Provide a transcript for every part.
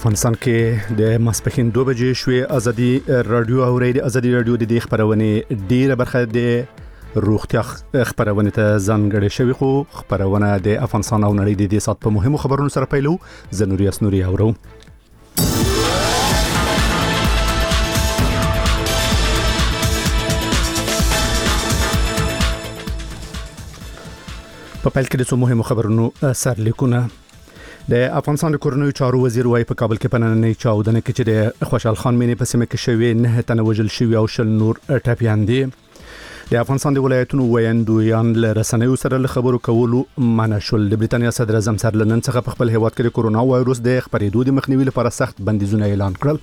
افغانستان کې د ماسپښین 2 بجې شوې ازادي رادیو او ازادي رادیو د خبرونه ډیره برخه د روغتیا خبرونه ته ځانګړې شوی خو خبرونه د افغانستان او نړۍ د دې سات په مهمو خبرونو سره پیلو زنوري اسنوري اورو په پیل کې د څو مهمو خبرونو سرلیکونه د افغانستان د کورنیو چارو وزیر وايي په کابل کې پنننې چاودنه کې چې د خوشحال خان مینې په سیمه کې شوی 9 تنه وژل شوی او شل نور ټپیان دي د افغانستان د ولایتونو ویاندویان له رسنیو سره له خبرو کولو منع شول د بریټانیا صدر اعظم سر لندن څخه په خپل هیواد کې د کورونا وایروس د خپرېدو د مخنیوي لپاره سخت بندیزونه اعلان کړل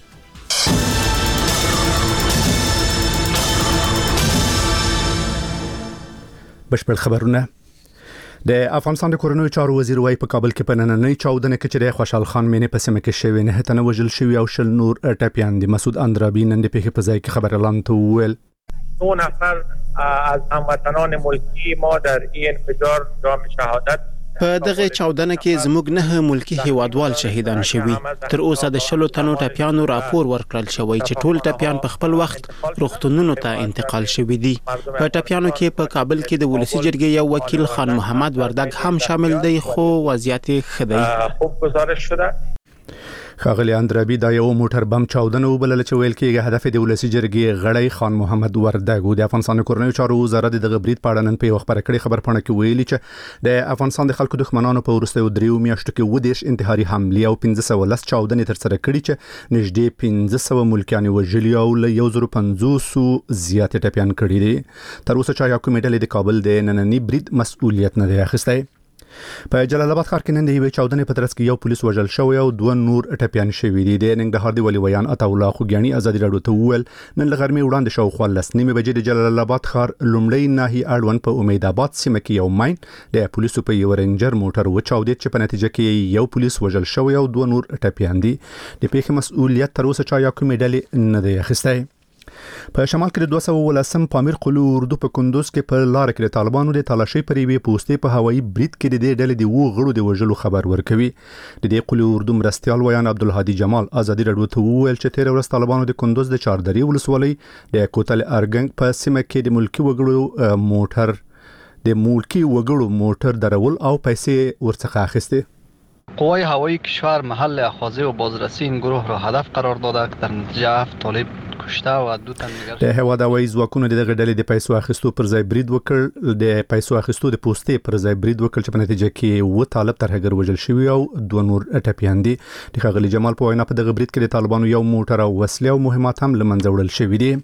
بشپړ خبرونه د افغانستان د کورنیو چارو وزیر وايي په کابل کې پنننې چاودنه کې چې د خوشحال خان مینې په سیمه کې شوی 9 تنه وژل شوی او شل نور ټپیان دي مسعود اندرابی نن د پیښې په ځای کې خبر اعلان ویل 2 نفر از هموطنان ملکی ما در این انفجار جام شهادت په دغه چاودنه کې زموږ 9 ملکی هیوادوال شهیدان شوي تر اوسه د شلو تنو ټپیانو راپور ورکړل شوی چې ټول ټپیان په خپل وخت روغتونونو ته انتقال شوي دي په ټپیانو کې په کابل کې د ولسی جرګې یو وکیل خان محمد وردګ هم شامل دی خو وضعیت ښه دی خوب گزارش شده خاغلی اندرابی دا یو موټر بم چاودنه وبلل چې ویل کېږي هدف د ولسی جرګې غړی خان محمد وردګ د افغانستان کورنیو چارو وزارت د غبرید پاړه نن په یو خبره کړي خبر پاڼه کې ویلي چې د افغانستان د خلکو دښمنانو په ورستیو دریو میاشتو کې ودیش انتحاري حمله او 1510 چاودنې تر سره کړي چې نږدې 1500 ملکیان وژلي او له 1500 زیات ټپیان کړي دي تر اوسه چا یو کمیټه د کابل د نننی برید مسؤلیت نه دی اخیستی په جلال آباد ښار کې نن د یوې چاودنې په ترڅ کې یو پولیس وژل شوی او 2 نور ټپیان شوي دي د ننګرهار د ولي ویان عطا الله خوګیاني ازادي رادیو ته وویل نن له غرمې وړاندې شاوخوا 10:30 بجې د جلال آباد ښار لومړی ناحیې اړوند په امید آباد سیمه کې یو ماین د پولیسو په یو رنجر موټر وچاودید چې په نتیجه کې یو پولیس وژل شوی او 2 نور ټپیان دي د پیښې مسؤلیت تر اوسه چا یا کومې ډلې نه دی اخیستی په شمال کې د 210 پامیر قلو اردو په کندوز کې په لار کې د طالبانو د تلاشي پرېوي پوسټې په هوایي برید کې د دې ډلې د وو غړو د وژلو خبر ورکوي د دې قلو اردو مرستيال ویان عبدالهادي جمال ازادي رادیو ته وویل چې تیر ورځ طالبانو د کندوز د چاردري ولسوالۍ د کوتل ارګنګ په سیمه کې د ملکی وګړو موټر درول او پیسې ورڅخه اخیسته قوای هوایی کشور محل اخاذه و بازرسی این گروه را هدف قرار داده که در نتیجه 7 طالب کشته و 2 تن دیگر د هواد هوایی ځواکونو دغه ډلې د پیسو اخیستو پر ځای برید وکړ د پیسو اخیستو د پوسټې پر ځای برید وکړ چې په نتیجه کې و طالب ترهګر وژل شوی او 2 نور ټپیان دي د خغلی جمال په وینا په دغه برید کې د طالبانو یو موټر او وسلې او مهمات هم لمنځه وړل شوی دي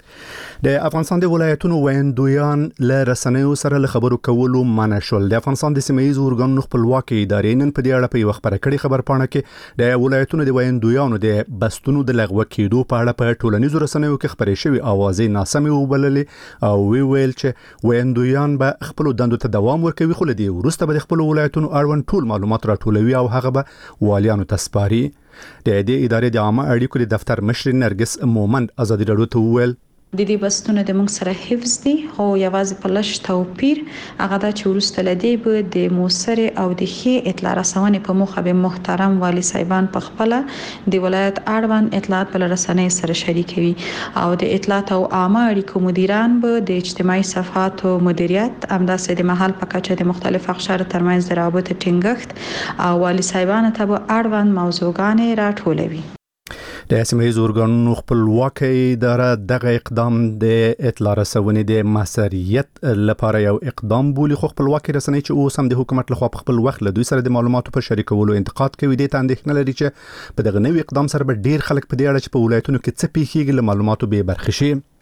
د افغانستان د ولایتونو ویاندویان له رسنیو سره له خبرو کولو منع شول د افغانستان د سیمه‌ییز ارګانونو خپلواکي ادارې نن په دې اړه په یو خبره کړي خبر پاڼه کې د ولایتونو د ویاندویانو د بستونو د لغوه کېدو په اړه په ټولنیزو رسنیو کې خبرې شوې اوازې ناسمې وبللې او ویل چې ویاندویان به خپل دندو ته دوام ورکوي خو لدی ورسته به خپل ولایتونو اړوند ټول معلومات راټولوي او هغه به والیانو ته سپاري د دې ادارې د عامه اړیکو د دفتر مشر نرګس مومند ازادي رادیو ته وویل د دې بستونه د موږ سره حفظ دي خو یوازې په لږ توپیر هغه دا چې ورسته لدی به د موثر او د ښې اطلاع رسونې په موخه به محترم والی صاحبان په خپل د ولایت اړوند اطلاعات بل رسنۍ سره شریکوي او د اطلاعات او عامه اړیکو مدیران به د اجتماعي صفحات او مدیریت همداسې د محل په کچه د مختلف اقشار ترمنځ د رابطې ټینګښت او والی صاحبان ته به اړوند موضوعګان راټولوي د سیمه‌ییز ارګانونو خپلواکي اداره دغه اقدام د اطلاع رسونې د مسؤلیت لپاره یو اقدام بولی خو خپلواکي رسنۍ چې اوس هم د حکومت لخوا په خپل وخت له دوی سره د معلوماتو په شریکولو انتقاد کوي د اندېښنه لري چې په دغه نوې اقدام سره به ډیر خلک په دې اړه چې په ولایتونو کې څه پیښیږي له معلوماتو به برخه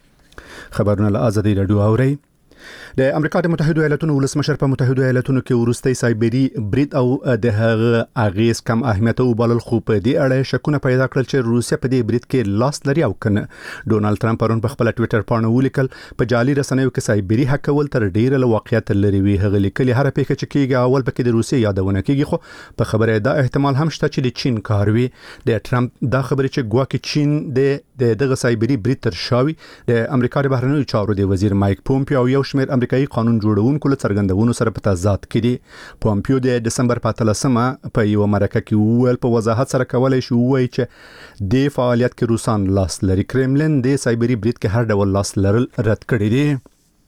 شي خبرونه له ازادي رادیو اوري د امریکا د متحده ایالاتونو ولسمشر په متحده ایالاتونو کې ورستۍ سایبری برید او د هغه اغیز کم اهمیت او بلل خو په دې اړه شکونه پیدا کړل چې روسیا په دې برید کې لاس لري او کنه ډونالد ټرمپ پرون په خپل ټوئیټر باندې ولیکل په جعلي رسنیو کې سایبری حکول تر ډیره له واقعیت لري وی هغه لیکلي هر پیښه چې کیږي اول پکې د روسیا یادونه کیږي خو په خبره دا احتمال هم شته چې د چین کار وي د ټرمپ دا خبره چې ګواکې چین د د دغه سایبری برید تر شاوي د امریکا د بهرنیو چارو د وزیر مایک پومپیو او یو شمېر امریکایي قانون جوړونکو له څرګندونو سره په تضاد کې دي. پومپیو د دسمبر په 13مه په یو مرکه کې وویل په وضاحت سره کولای شي ووایي چې د فعالیت کې روسان لاس لري. کرملین د سایبری برید کې هر ډول لاس لرل رد کړی دی.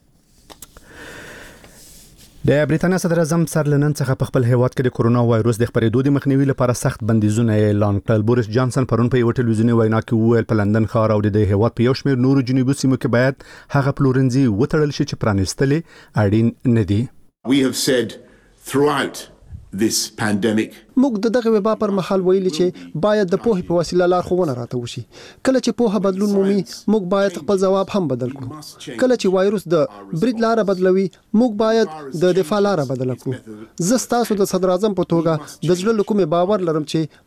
د بریټانیا صدر اعظم سر لنن څخه په خپل هیواد کې د کورونا وایروس د خپرېدو د مخنیوي لپاره سخت بندیزونه اعلان کړل. بوریس جانسن پرون په یو ټلویزیوني وینا کې وویل په لندن ښار او د هیواد په یو شمېر نورو جنوبي سیمو کې باید هغه پلورنځي وتړل شي چې پرانیستلې اړین نه دي. We have said throughout this pandemic موږ دغه وبا پر مهال ویلي چې باید د پوهې په وسیله لارښوونه راته وشي. کله چې پوهه بدلون مومي موږ باید خپل ځواب هم بدل کړو. کله چې وایروس د برید لار بدلوي موږ باید د دفاع لار بدل کړو. زه ستاسو د صدر اعظم په توګه د زړه له کومې باور لرم چې